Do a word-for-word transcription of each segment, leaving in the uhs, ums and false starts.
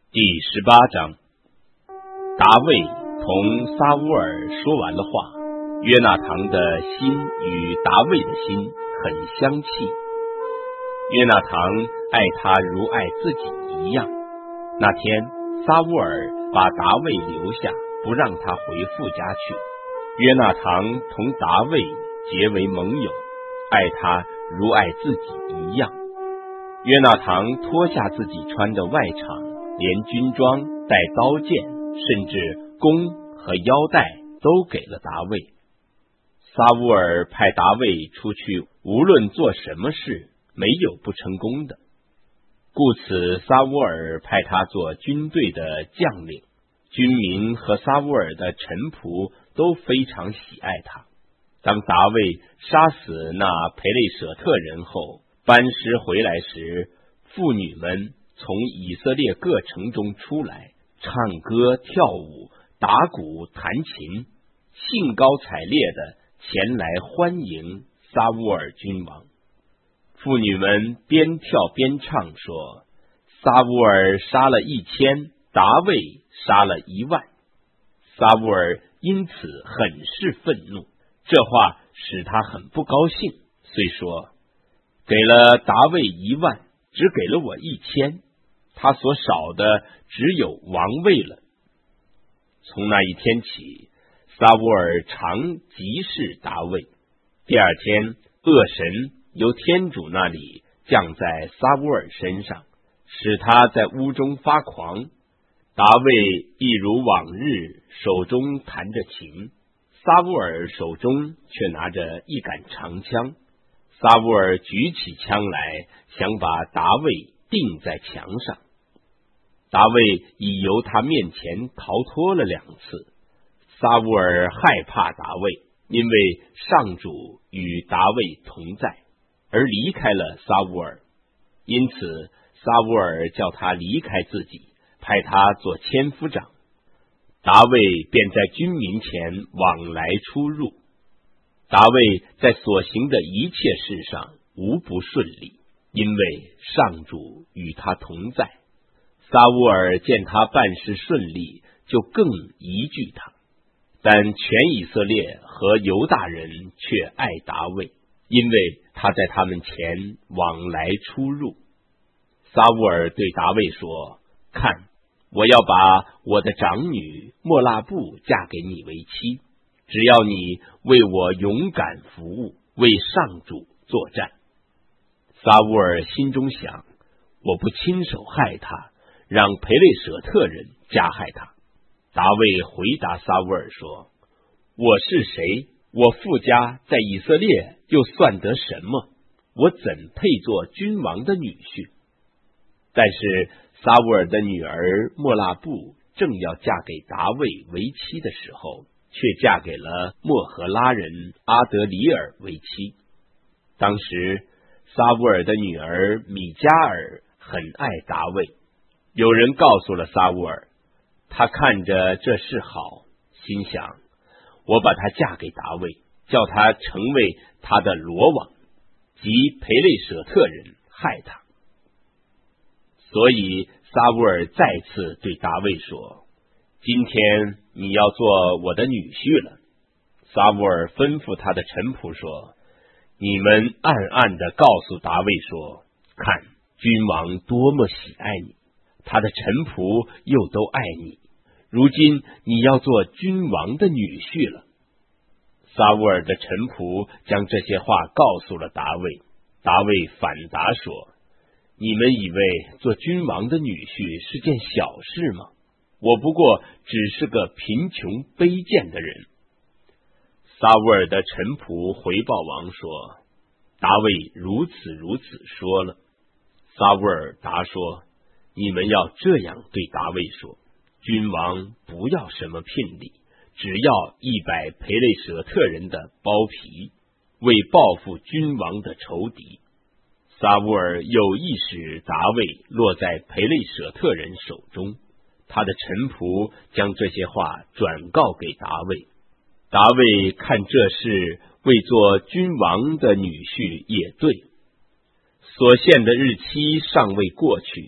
第十八章，达味同撒乌尔说完了话，约纳堂的心与达味的心很相契。约纳堂爱他如爱自己一样。那天，撒乌尔把达味留下，不让他回父家去。约纳堂同达味结为盟友，爱他如爱自己一样。约纳堂脱下自己穿的外裳，连军装、带刀剑，甚至弓和腰带都给了达味。撒乌尔派达味出去，无论做什么事，没有不成功的。故此，撒乌尔派他做军队的将领，军民和撒乌尔的臣仆都非常喜爱他。当达味杀死那培雷舍特人后，班师回来时，妇女们从以色列各城中出来，唱歌跳舞，打鼓弹琴，兴高采烈地前来欢迎撒乌尔君王。妇女们边跳边唱说，撒乌尔杀了一千，达味杀了一万。撒乌尔因此很是愤怒，这话使他很不高兴，遂说，给了达味一万，只给了我一千，他所少的只有王位了。从那一天起，撒乌尔常急视达味。第二天，恶神由天主那里降在撒乌尔身上，使他在屋中发狂。达味一如往日，手中弹着琴，撒乌尔手中却拿着一杆长枪。撒乌尔举起枪来，想把达味钉在墙上。达味已由他面前逃脱了两次。撒乌尔害怕达味，因为上主与达味同在，而离开了撒乌尔。因此，撒乌尔叫他离开自己，派他做千夫长。达味便在军民前往来出入。达味在所行的一切事上无不顺利，因为上主与他同在。撒乌尔见他办事顺利，就更疑惧他。但全以色列和犹大人却爱达味，因为他在他们前往来出入。撒乌尔对达味说，看，我要把我的长女莫拉布嫁给你为妻，只要你为我勇敢服务，为上主作战。撒乌尔心中想，我不亲手害他，让培雷舍特人加害他。达味回答撒乌尔说，我是谁？我父家在以色列又算得什么？我怎配做君王的女婿？但是撒乌尔的女儿莫拉布正要嫁给达味为妻的时候，却嫁给了莫荷拉人阿德里尔为妻。当时撒乌尔的女儿米加尔很爱达味，有人告诉了撒乌尔，他看着这事好，心想，我把她嫁给达味，叫他成为他的罗网，即培雷舍特人害他。所以撒乌尔再次对达味说，今天你要做我的女婿了。撒乌尔吩咐他的臣仆说，你们暗暗地告诉达味说，看，君王多么喜爱你，他的臣仆又都爱你，如今你要做君王的女婿了。撒乌尔的臣仆将这些话告诉了达味。达味反答说，你们以为做君王的女婿是件小事吗？我不过只是个贫穷卑贱的人。撒乌尔的臣仆回报王说，达味如此如此说了。撒乌尔答说，你们要这样对达味说，君王不要什么聘礼，只要一百培雷舍特人的包皮，为报复君王的仇敌。撒乌尔有意使达味落在培雷舍特人手中，他的臣仆将这些话转告给达味。达味看这事为做君王的女婿也对，所限的日期尚未过去，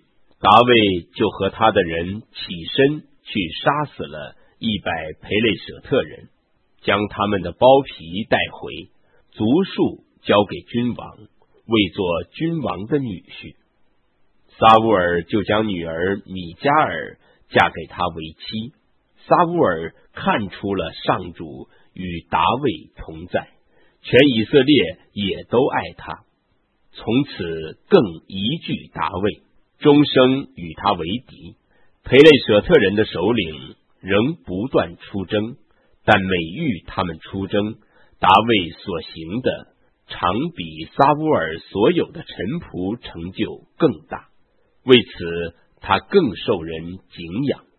达味就和他的人起身去杀死了一百培雷舍特人，将他们的包皮带回，族数交给君王，为作君王的女婿。撒乌尔就将女儿米迦尔嫁给他为妻。撒乌尔看出了上主与达味同在，全以色列也都爱他，从此更疑惧达味，终生与他为敌。培雷舍特人的首领仍不断出征，但每遇他们出征，达味所行的常比撒乌尔所有的臣仆成就更大，为此他更受人敬仰。